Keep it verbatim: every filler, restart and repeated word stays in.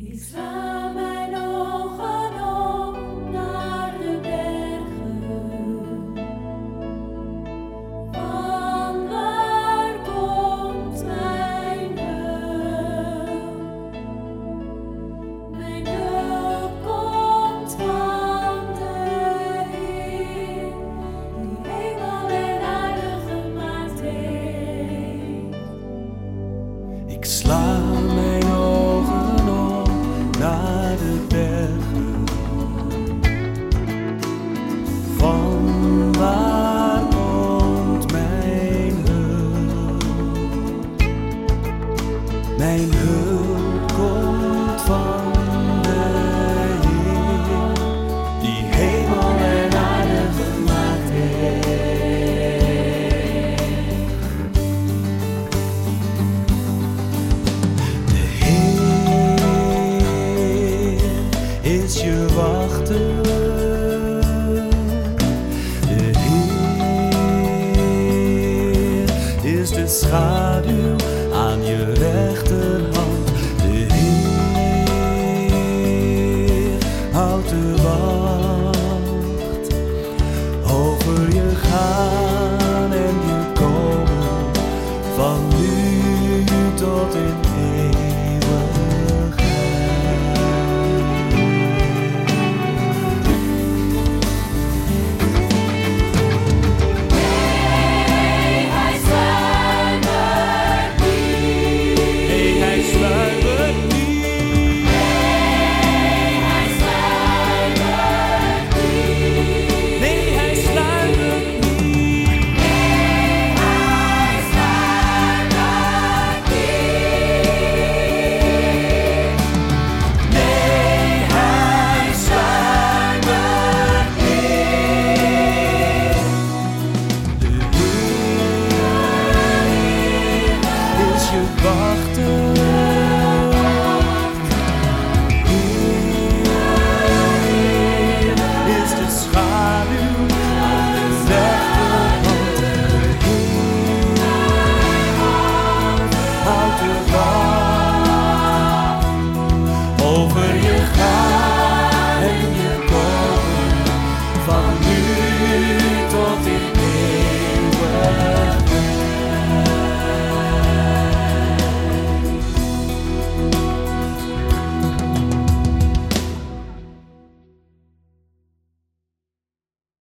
Ik sla mijn ogen op naar de bergen. Van waar komt mijn hulp? Mijn hulp komt van de Heer, die hemel en aarde gemaakt heeft. Ik sla mijn ogen op naar de bergen. Van waar komt mijn hulp? Mijn hulp komt van de Heer, die hemel en aarde gemaakt heeft. De Heer is je wachter. De Heer is de schaduw aan je rechterhand. De Heer houdt de wacht over je gaan en je komen, van nu tot in eeuwigheid.